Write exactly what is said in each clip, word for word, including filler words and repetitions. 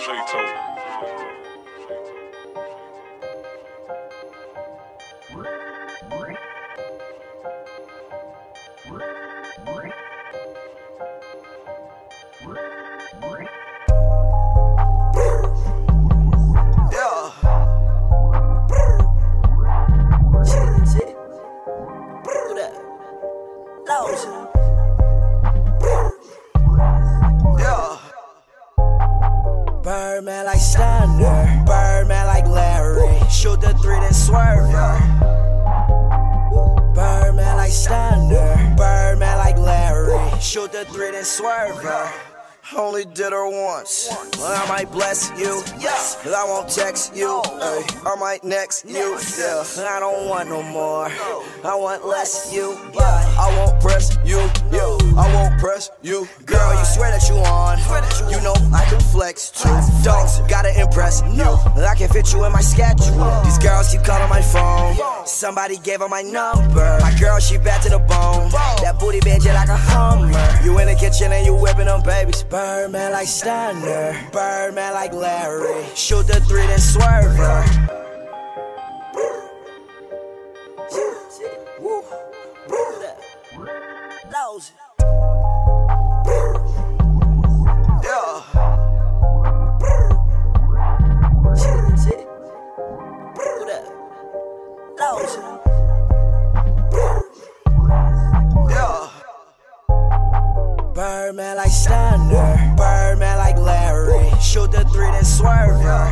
Birdman like Steiner, Birdman like Larry. Shoot the three, then swerve her. Birdman like Steiner, Birdman like Larry. Shoot the three, then swerve her. Only did her once. I might bless you, yes. I won't text you, ay. I might next you, yeah. I don't want no more. I want less you, yeah. I won't press you, yeah. I won't press you, girl. You swear that you on. You know I can flex too. Don't gotta impress you. I can fit you in my schedule. These girls keep calling my phone. Somebody gave her my number. My girl, she bad to the bone. That booty bitch like a Hummer. You in the kitchen and you whipping them babies. Birdman like Steiner, Birdman like Larry. Shoot the three, then swerve her. Birdman like Steiner, Birdman like Larry. Shoot the three, then swerve her.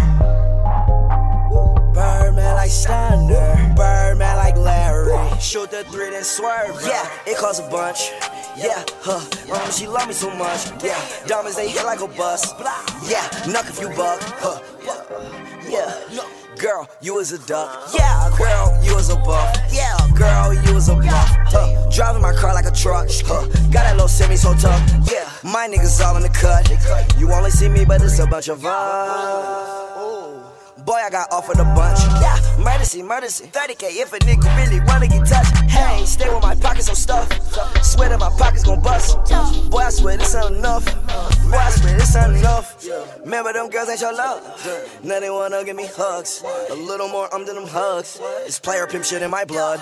Birdman like Steiner, Birdman like Larry. Shoot the three, then swerve her. Yeah, it costs a bunch. Yeah, huh, um, she love me so much. Yeah, diamonds they hit like a bus. Yeah, knock if you buck. Huh, yeah, girl, you was a duck. Yeah, girl, you was a buff. Yeah, girl, you was a bluff. Huh, driving my car like a truck. Huh, got that little semi so tough. Yeah, my niggas all in the cut. You only see me, but it's a bunch of us. Boy, I got offered a bunch. Yeah, murder murder thirty K if a nigga really wanna get touched. Hey, stay with my pockets so stuffed. Swear that my pockets gon' bust. Boy, I swear this ain't enough. Boy, I swear this ain't enough. Remember them girls ain't your love. Now they wanna give me hugs. A little more um than them hugs. It's player pimp shit in my blood.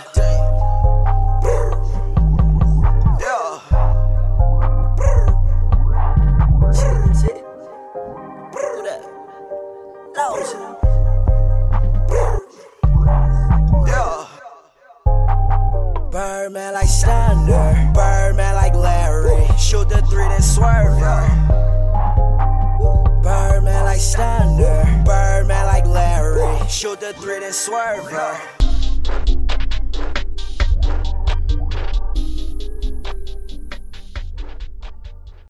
Birdman like Steiner, Birdman like Larry. Shoot the three, then swerve her. Birdman like Steiner, Birdman like Larry. Shoot the three, then swerve her.